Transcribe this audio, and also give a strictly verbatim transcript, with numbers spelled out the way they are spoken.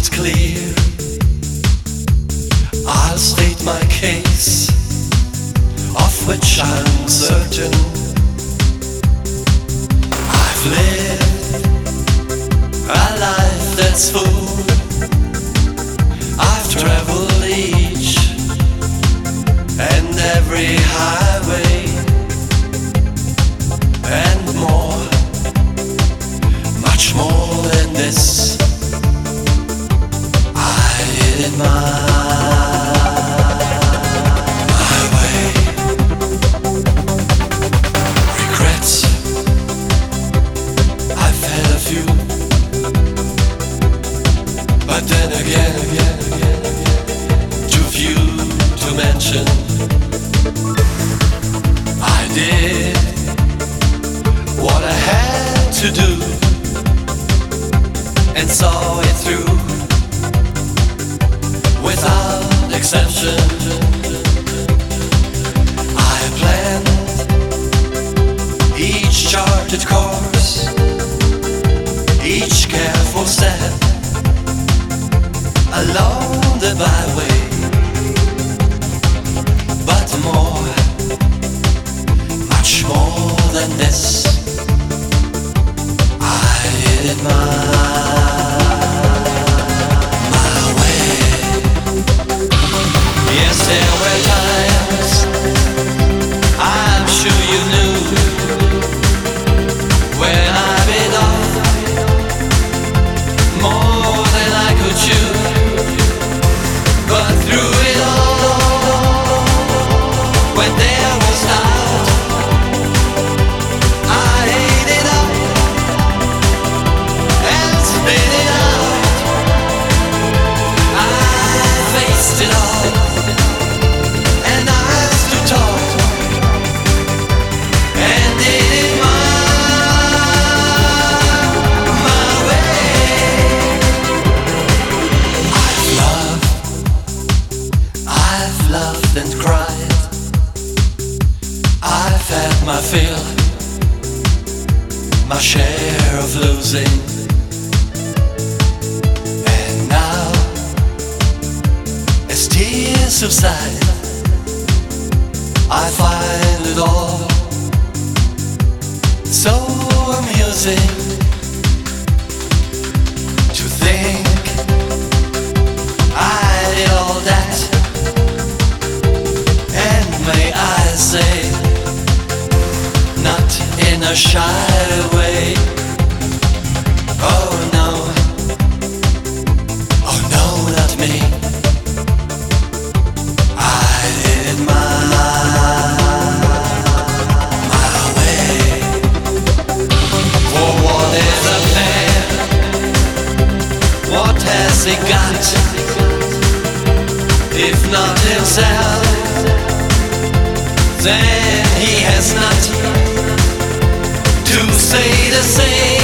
it clear. I'll state my case, of which I'm certain. I've lived a life that's full. I've traveled each and every highway and more, much more than this. I did it my But then again, again, again, again, too few to mention. I did what I had to do and saw it through without exception. I planned each charted course, each careful step along the byway, but more, much more than this, I did it my, my way. Yes, there were times I'm sure you knew when I bit off more than I could chew. But through it all, when there was doubt, I ate it up and spit it out. I faced it all, and I stood tall and did it my, my way. I've loved I've loved and cried. I've had my fill, my share of losing. And now, as tears subside, I find it all so amusing to think I did all that. May I say, not in a shy way. Oh no, oh no, not me. I did it my, my way. For what is a man? What has he got, if not himself? Then he has not to say the same.